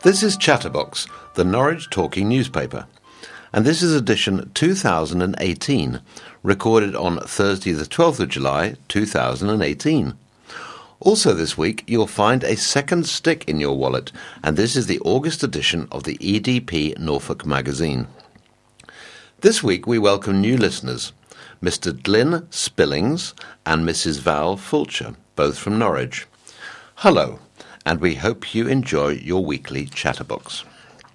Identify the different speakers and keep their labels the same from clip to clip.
Speaker 1: This is Chatterbox, the Norwich Talking newspaper, and this is edition 2018, recorded on Thursday the 12th of July 2018. Also this week you'll find a second stick in your wallet, and this is the August edition of the EDP Norfolk magazine. This week we welcome new listeners, Mr. Glyn Spillings and Mrs. Val Fulcher, both from Norwich. Hello, and we hope you enjoy your weekly Chatterbox.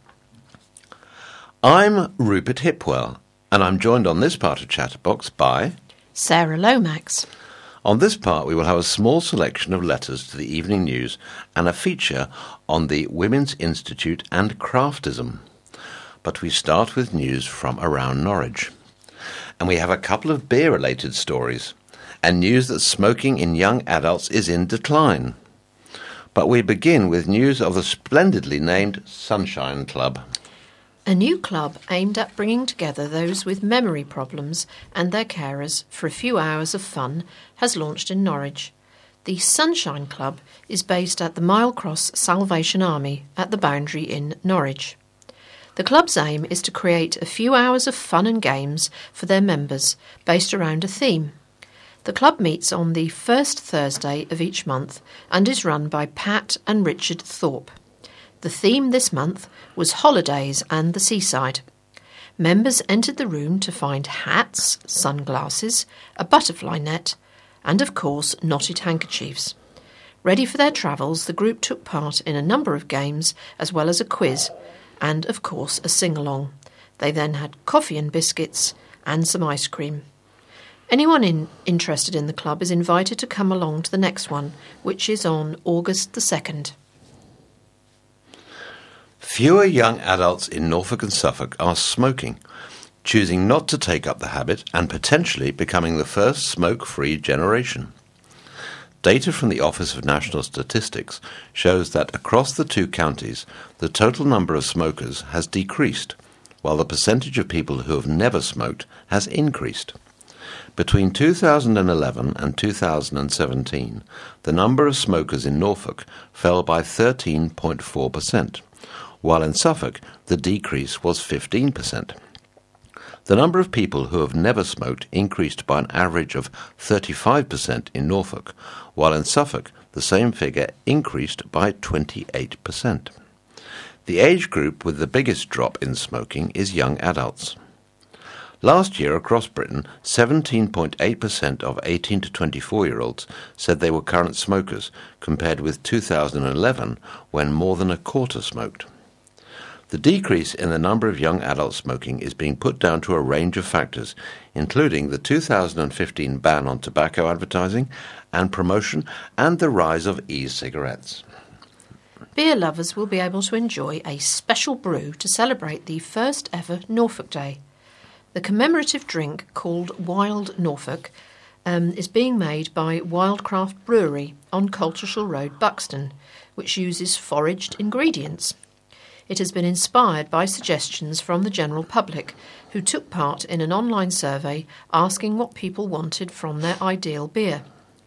Speaker 1: I'm Rupert Hipwell, and I'm joined on this part of Chatterbox by
Speaker 2: Sarah Lomax.
Speaker 1: On this part we will have a small selection of letters to the evening news and a feature on the Women's Institute and craftism. But we start with news from around Norwich. And we have a couple of beer-related stories, and news that smoking in young adults is in decline. But we begin with news of the splendidly named Sunshine Club.
Speaker 2: A new club aimed at bringing together those with memory problems and their carers for a few hours of fun has launched in Norwich. The Sunshine Club is based at the Milecross Salvation Army at the Boundary in Norwich. The club's aim is to create a few hours of fun and games for their members based around a theme. The club meets on the first Thursday of each month and is run by Pat and Richard Thorpe. The theme this month was holidays and the seaside. Members entered the room to find hats, sunglasses, a butterfly net, and of course knotted handkerchiefs. Ready for their travels, the group took part in a number of games as well as a quiz and of course a sing-along. They then had coffee and biscuits and some ice cream. Anyone interested in the club is invited to come along to the next one, which is on August the 2nd.
Speaker 1: Fewer young adults in Norfolk and Suffolk are smoking, choosing not to take up the habit and potentially becoming the first smoke-free generation. Data from the Office of National Statistics shows that across the two counties, the total number of smokers has decreased, while the percentage of people who have never smoked has increased. Between 2011 and 2017, the number of smokers in Norfolk fell by 13.4%, while in Suffolk the decrease was 15%. The number of people who have never smoked increased by an average of 35% in Norfolk, while in Suffolk the same figure increased by 28%. The age group with the biggest drop in smoking is young adults. Last year across Britain, 17.8% of 18 to 24-year-olds said they were current smokers, compared with 2011 when more than a quarter smoked. The decrease in the number of young adults smoking is being put down to a range of factors, including the 2015 ban on tobacco advertising and promotion and the rise of e-cigarettes.
Speaker 2: Beer lovers will be able to enjoy a special brew to celebrate the first ever Norfolk Day. The commemorative drink, called Wild Norfolk, is being made by Wildcraft Brewery on Colchester Road, Buxton, which uses foraged ingredients. It has been inspired by suggestions from the general public, who took part in an online survey asking what people wanted from their ideal beer.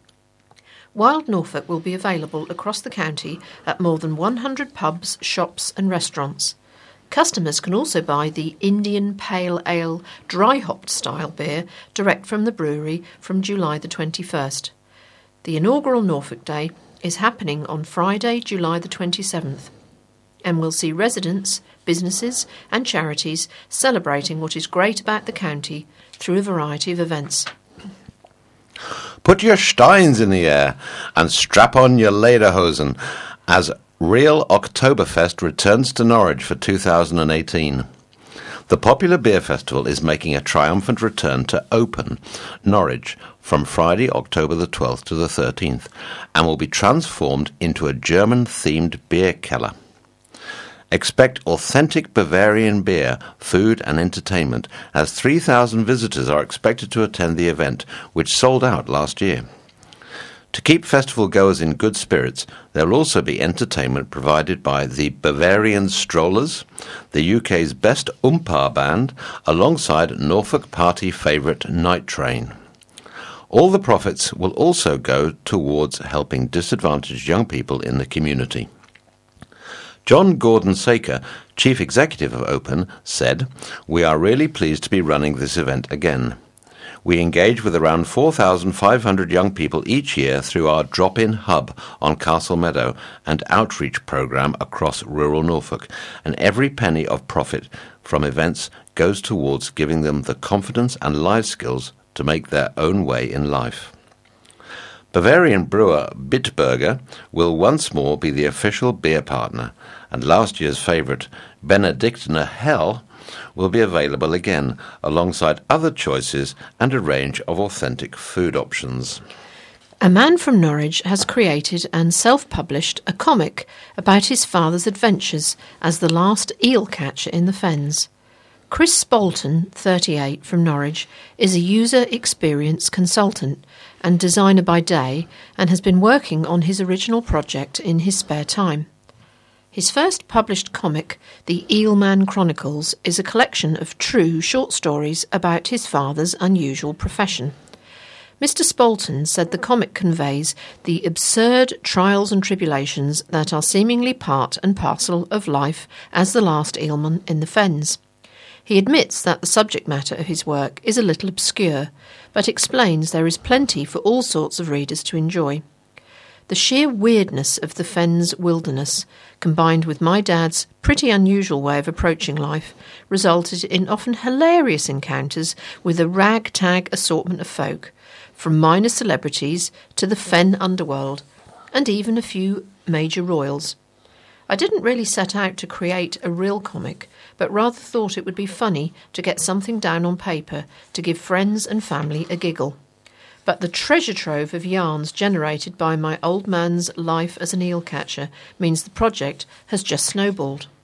Speaker 2: Wild Norfolk will be available across the county at more than 100 pubs, shops and restaurants. Customers can also buy the Indian Pale Ale dry hopped style beer direct from the brewery from July the 21st. The inaugural Norfolk Day is happening on Friday, July the 27th, and will see residents, businesses and charities celebrating what is great about the county through a variety of events.
Speaker 1: Put your steins in the air and strap on your lederhosen as Real Oktoberfest returns to Norwich for 2018. The popular beer festival is making a triumphant return to Open, Norwich, from Friday, October the 12th to the 13th, and will be transformed into a German-themed beer keller. Expect authentic Bavarian beer, food and entertainment, as 3,000 visitors are expected to attend the event, which sold out last year. To keep festival goers in good spirits, there will also be entertainment provided by the Bavarian Strollers, the UK's best Umpar band, alongside Norfolk party favourite Night Train. All the profits will also go towards helping disadvantaged young people in the community. John Gordon Saker, Chief Executive of Open, said, "We are really pleased to be running this event again. We engage with around 4,500 young people each year through our drop-in hub on Castle Meadow and outreach programme across rural Norfolk, and every penny of profit from events goes towards giving them the confidence and life skills to make their own way in life." Bavarian brewer Bitburger will once more be the official beer partner, and last year's favourite, Benedictiner Hell, will be available again, alongside other choices and a range of authentic food options.
Speaker 2: A man from Norwich has created and self-published a comic about his father's adventures as the last eel catcher in the Fens. Chris Bolton, 38, from Norwich, is a user experience consultant and designer by day and has been working on his original project in his spare time. His first published comic, The Eelman Chronicles, is a collection of true short stories about his father's unusual profession. Mr. Spolton said the comic conveys the absurd trials and tribulations that are seemingly part and parcel of life as the last eelman in the Fens. He admits that the subject matter of his work is a little obscure, but explains there is plenty for all sorts of readers to enjoy. The sheer weirdness of the Fens wilderness, combined with my dad's pretty unusual way of approaching life, resulted in often hilarious encounters with a ragtag assortment of folk, from minor celebrities to the Fen underworld, and even a few major royals. I didn't really set out to create a real comic, but rather thought it would be funny to get something down on paper to give friends and family a giggle. But the treasure trove of yarns generated by my old man's life as an eel catcher means the project has just snowballed.